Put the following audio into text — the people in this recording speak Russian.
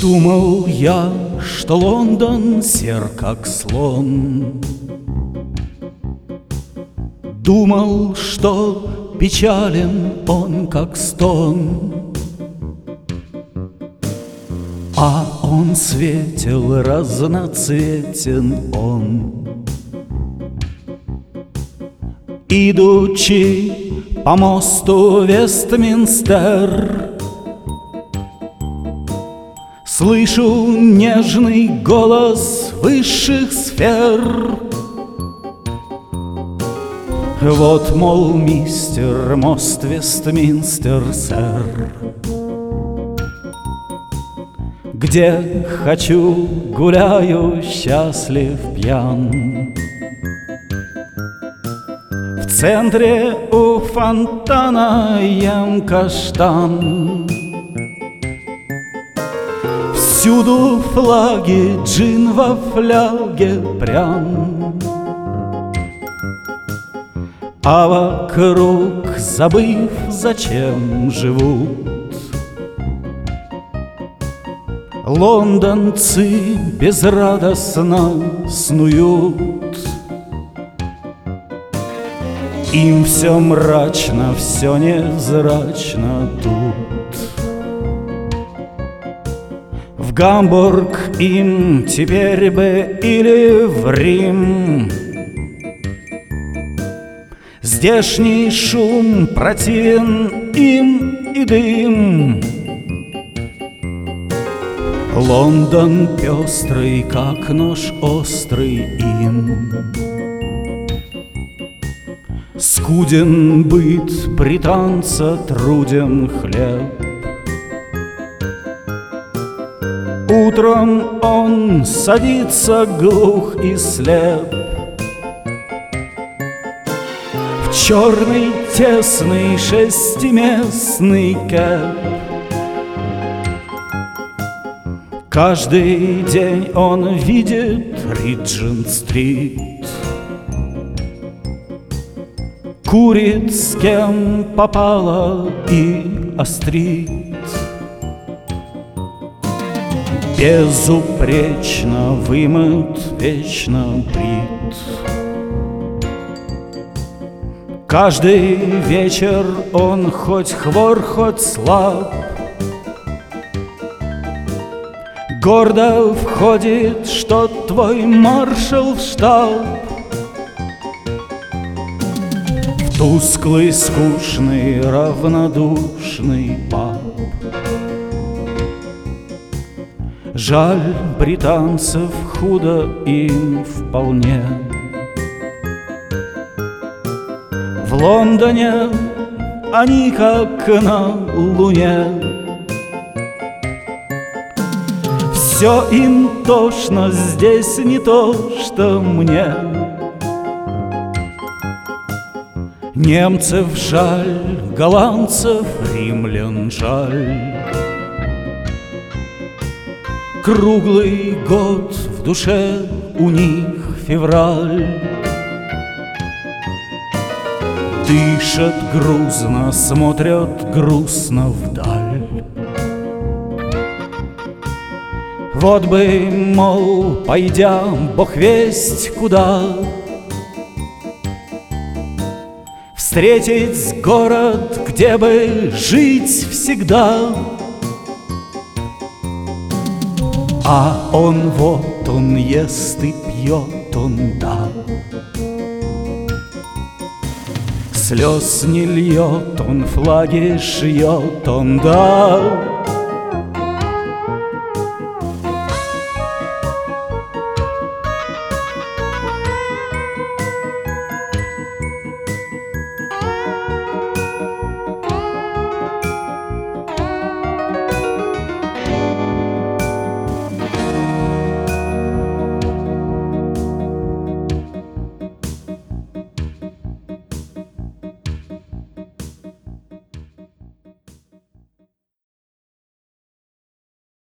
Думал я, что Лондон сер, как слон. Думал, что печален он, как стон. А он светел, разноцветен он. Идучи по мосту Вестминстер, слышу нежный голос высших сфер. Вот, мол, мистер, мост Вестминстер, сэр, где хочу, гуляю, счастлив, пьян. В центре у фонтана ем каштан. Всюду флаги, джин во фляге прям. А вокруг, забыв, зачем живут, лондонцы безрадостно снуют. Им все мрачно, все невзрачно тут. В Гамбург им теперь бы или в Рим. Здешний шум противен им и дым. Лондон пестрый, как нож острый им. Скуден быт британца, труден хлеб. Утром он садится глух и слеп. В черный тесный шестиместный кэб. Каждый день он видит Риджент-стрит. Курит с кем попало и острит. Безупречно вымыт, вечно брит. Каждый вечер он хоть хвор, хоть слаб, гордо входит, что твой маршал в штаб. В тусклый, скучный, равнодушный паб. Жаль британцев, худо им вполне. В Лондоне они как на луне. Все им тошно, здесь не то, что мне. Немцев жаль, голландцев, римлян жаль. Круглый год в душе у них февраль. Дышат грузно, смотрят грустно вдаль. Вот бы, мол, пойдя, бог весть куда, встретить город, где бы жить всегда. А он вот, он ест и пьет, он да. Слез не льет, он флаги шьет, он да.